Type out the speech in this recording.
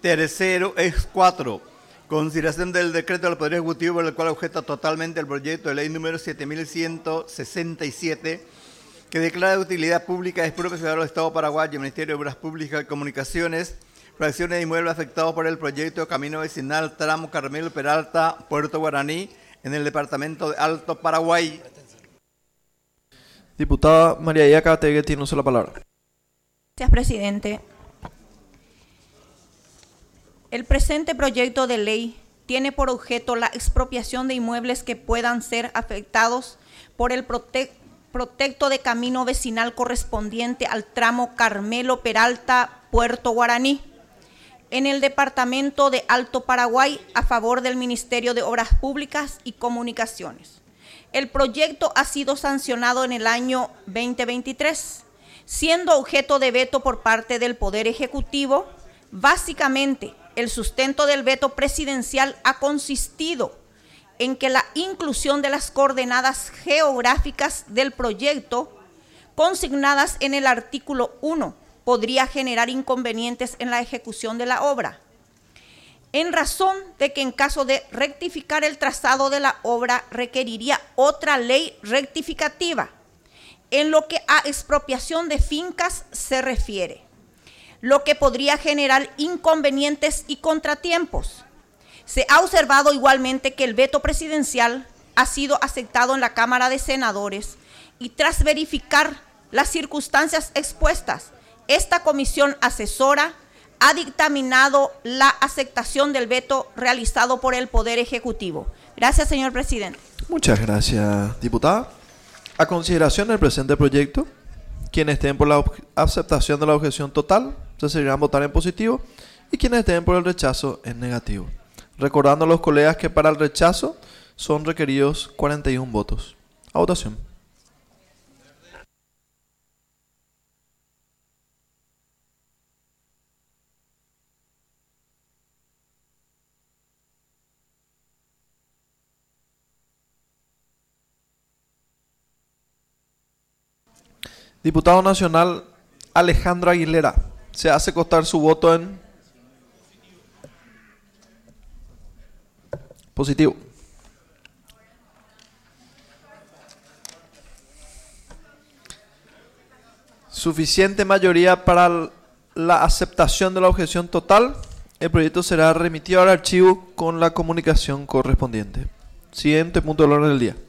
Tercero es 4. Consideración del decreto del Poder Ejecutivo por el cual objeta totalmente el proyecto de ley número 7167 que declara de utilidad pública y expropiación del Estado paraguayo, el Ministerio de Obras Públicas y Comunicaciones, fracciones de inmuebles afectados por el proyecto Camino Vecinal Tramo Carmelo Peralta, Puerto Guaraní, en el departamento de Alto Paraguay. Diputada María Iaca Tegue tiene uso la palabra. Gracias, presidente. El presente proyecto de ley tiene por objeto la expropiación de inmuebles que puedan ser afectados por el proyecto de camino vecinal correspondiente al tramo Carmelo Peralta, Puerto Guaraní, en el departamento de Alto Paraguay, a favor del Ministerio de Obras Públicas y Comunicaciones. El proyecto ha sido sancionado en el año 2023, siendo objeto de veto por parte del Poder Ejecutivo. Básicamente, el sustento del veto presidencial ha consistido en que la inclusión de las coordenadas geográficas del proyecto consignadas en el artículo 1 podría generar inconvenientes en la ejecución de la obra, en razón de que en caso de rectificar el trazado de la obra requeriría otra ley rectificativa en lo que a expropiación de fincas se refiere, lo que podría generar inconvenientes y contratiempos. Se ha observado igualmente que el veto presidencial ha sido aceptado en la Cámara de Senadores y tras verificar las circunstancias expuestas, esta comisión asesora ha dictaminado la aceptación del veto realizado por el Poder Ejecutivo. Gracias, señor presidente. Muchas gracias, diputada. A consideración del presente proyecto, quienes estén por la aceptación de la objeción total se seguirán votar en positivo y quienes estén por el rechazo en negativo. Recordando a los colegas que para el rechazo son requeridos 41 votos. A votación. Diputado Nacional Alejandra Aguilera, se hace constar su voto en positivo. Suficiente mayoría para la aceptación de la objeción total. El proyecto será remitido al archivo con la comunicación correspondiente. Siguiente punto del orden del día.